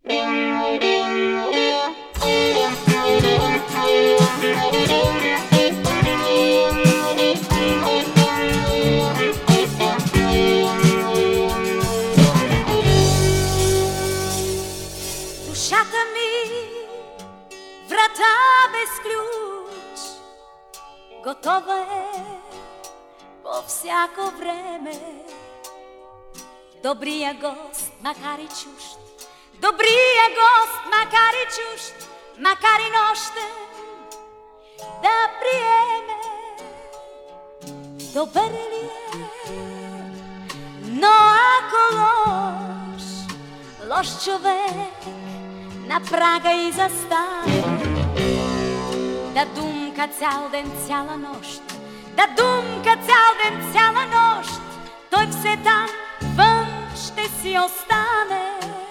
Душата ми врата без ключ, готова е по всяко време. Добрия гост, макар и чужд, добрия гост, макар и чужд, макар и нощен, да приеме. Добър ли е? Но ако лош човек на прага и застане, да думка цял ден, цяла нощ, да думка цял ден, цяла нощ, той все там вън ще си остане.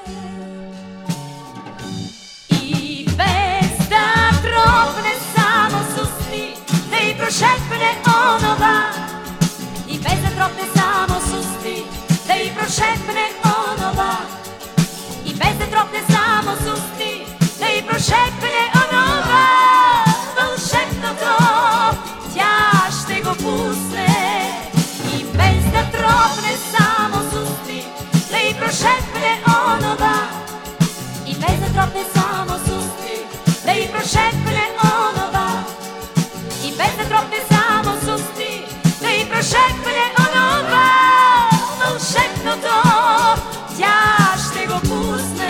И без да тропне само с усти, да й прошепне онова. И без да тропне само с усти, да й прошепне онова. И без да тропне само с усти, да й прошепне онова. Вълшебното тя ще го пусне. И без да тропне само с усти, да й прошепне онова. И без да тропне само с усти, да й прошепне онова. И без да тропне само с усти, да й прошепне онова. Вълшебното тя ще го пусне.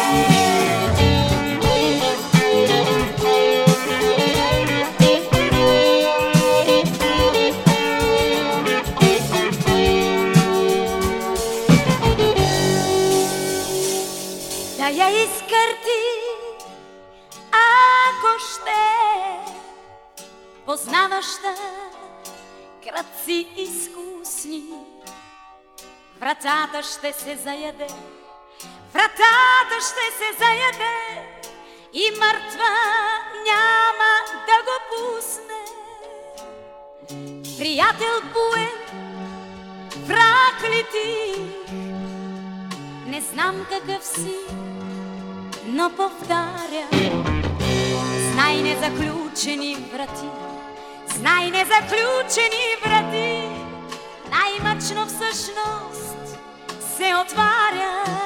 Да я изкърти, ако ще, познаваща крадци изкусни. Вратата ще се заяде, вратата ще се заяде и мъртва няма да го пусне. Приятел буен, враг ли ти? Не знам какъв си, но повтаря, знай незаключени врати, знай незаключени врати, най-мъчно всъщност се отваря.